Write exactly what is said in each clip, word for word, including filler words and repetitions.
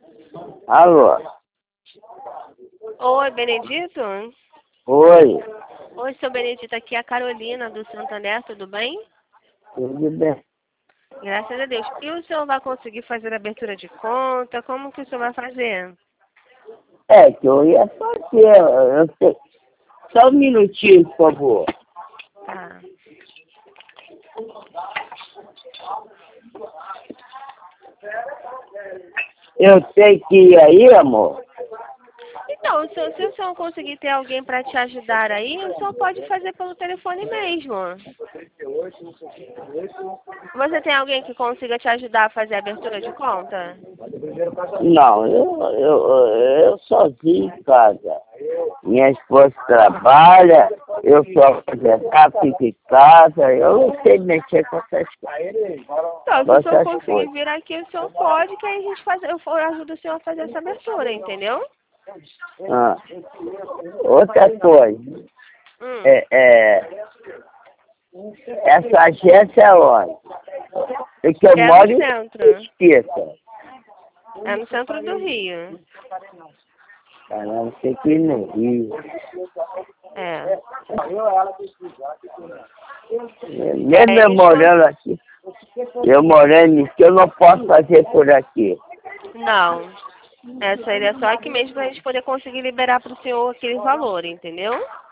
Alô? Oi, Benedito? Oi, Oi, seu Benedito, aqui é a Carolina do Santander, tudo bem? tudo bem? Graças a Deus. E o senhor vai conseguir fazer a abertura de conta? Como que o senhor vai fazer? É que eu ia fazer, eu sei. Só um minutinho, por favor. Tá. Eu tenho que ir aí, amor? Então, se, se o senhor conseguir ter alguém para te ajudar aí, o senhor pode fazer pelo telefone mesmo. Você tem alguém que consiga te ajudar a fazer a abertura de conta? Não, eu, eu, eu sozinho em casa. Minha esposa trabalha, eu só aposentar, fico em casa, eu não sei mexer com essas coisas. Então, se o senhor conseguir vir aqui, o senhor pode, que aí a gente faz, eu for- eu ajudo o senhor a fazer essa abertura, entendeu? Ah, outra coisa, Hum. é, é, essa agência é onde? É que eu É moro no em centro. Mesquita. É no centro do Rio. Caramba, tem que ir no Rio. É. Mesmo eu morando aqui, eu morando aqui, eu não posso fazer por aqui. Não. Essa aí é só aqui mesmo pra gente poder conseguir liberar pro senhor aquele valor, entendeu?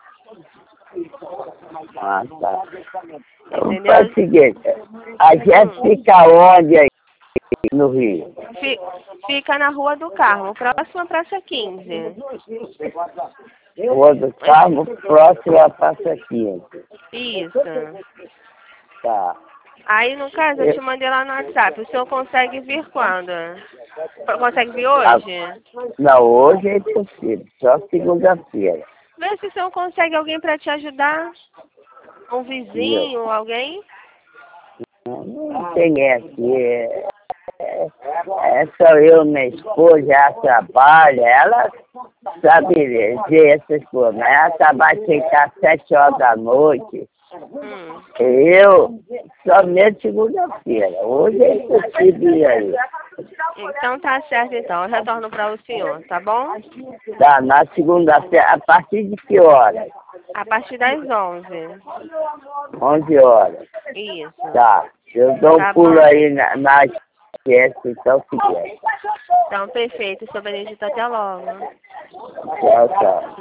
Ah, tá. Então Entendeu? faz o seguinte, a gente fica onde aí no Rio? Fi- Fica na Rua do Carmo, próximo à Praça quinze. Rua do Carmo, próximo à Praça quinze. Isso. Tá. Aí, no caso, eu te mandei lá no WhatsApp. O senhor consegue vir quando? Consegue vir Ah, hoje? não, hoje é impossível, só segunda-feira. Vê se o senhor consegue alguém para te ajudar. Um vizinho, alguém? Não tem aqui. É, é, é só eu, minha esposa, ela trabalha, ela sabe ver essas coisas, mas ela trabalha de chegar às sete horas da noite. Hum. Eu, somente segunda-feira. Hoje é impossível ir aí. Então tá certo, então. Eu retorno para o senhor, tá bom? Tá, na segunda-feira, a partir de que horas? A partir das onze. onze horas. Isso. Tá, eu dou um Tá pulo bom. aí na, na agência, então se quer. Então, perfeito, seu Benedito. Até logo. Tchau, tchau.